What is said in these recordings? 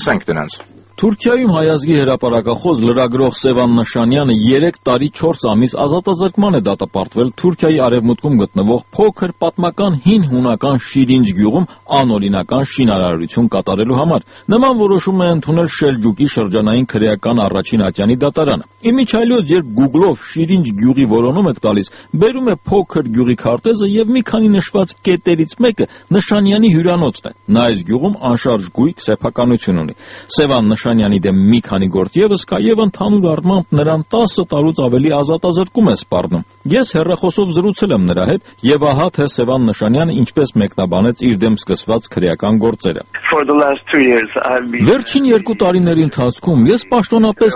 Լսենք դրանց։ Թուրքիայում հայազգի հրապարակախոս լրագրող Սևան Նշանյանը 3 տարի 4 ամիս ազատազրկման է դատապարտվել Թուրքիայի արևմուտքում գտնվող փոքր պատմական հին հունական Շիրինջ գյուղում անօրինական շինարարություն կատարելու համար։ Նման որոշում է ընդունել Շելջուկի շրջանային քրեական առաջին ատյանի դատարանը։ Իմիջիայլոց, երբ Google-ով Շիրինջ գյուղի որոնում եք տալիս, բերում է փոքր գյուղի քարտեզը եւ մի քանի նշված կետերից մեկը Նշանյանի հյուրանոցն է։ Նա այս գյուղում անշարժ գույք սեփականություն ունի։ Սևան Նշանյանի դեմ մի քանի գործ եւս կա եւ ընդհանուր առմամբ նրան 10 տարուց ավելի ազատազրկում է սպառնում։ Ես հեռախոսով զրուցել եմ նրա հետ եւ ահա թե Սևան Նշանյանը ինչպես մեկնաբանեց իր դեմ սկսված քրեական գործերը։ Վերջին 2 տարիների ընթացքում ես պաշտոնապես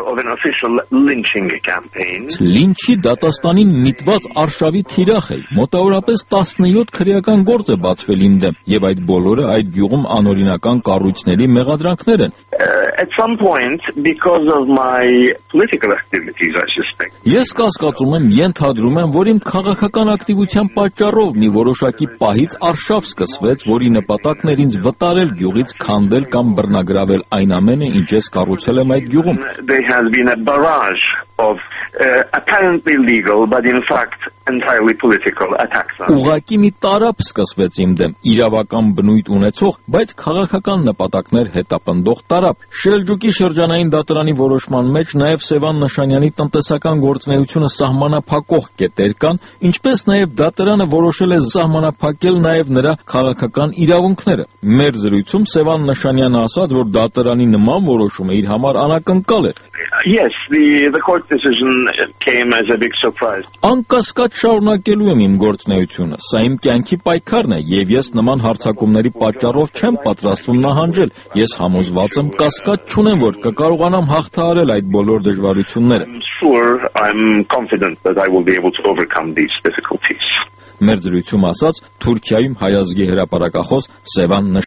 լինչի դատաստանին միտված արշավի թիրախ էի։ Մոտավորապես 17 քրեական գործ է բացվել իմ դեմ եւ այդ բոլորը այդ գյուղում անօրինական կառույցների մեղադրանքներ են։ At some point, because of my political activities, I suspect. Ես կասկածում եմ, ենթադրում եմ, որ իմ քաղաքական ակտիվության պատճառով մի որոշակի պահից արշավ սկսվեց, որի նպատակն էր ինձ վտարել գյուղից, քանդել կամ բռնագրավել այն ամենը, ինչ ես կառուցել եմ այդ գյուղում։ There has been a barrage of apparently legal, but in fact entirely political attacks. Ուղղակի մի տարապ սկսվեց իմ դեմ, իրավական բնույթ ունեցող, բայց քաղաքական նպատակներ հետապնդող տարապ։ Շելջուկի շրջանային դատարանի որոշման մեջ նաև Սևան Նշանյանի տնտեսական գործունեությունը սահմանափակող կետեր կան, ինչպես նաև դատարանը որոշել է սահմանափակել նաև նրա քաղաքական իրավունքները։ Մեր զրույցում Սևան Նշանյանը ասաց, որ դատարանի նման որոշումը իր համար անակնկալ էր։ Yes, the court decision came as a big surprise. Անկասկած շարունակելու եմ իմ գործունեությունը, սա իմ կյանքի պայքարն է եւ ես նման հարձակումների պատճառով չեմ պատրաստվում նահանջել։ Ես համոզված եմ, կասկած չունեմ, որ կկարողանամ հաղթահարել այդ բոլոր դժվարությունները։ I'm confident that I will be able to overcome these difficulties. Մեր զրույցում ասաց Թուրքիայում հայազգի հրապարակախոս Սևան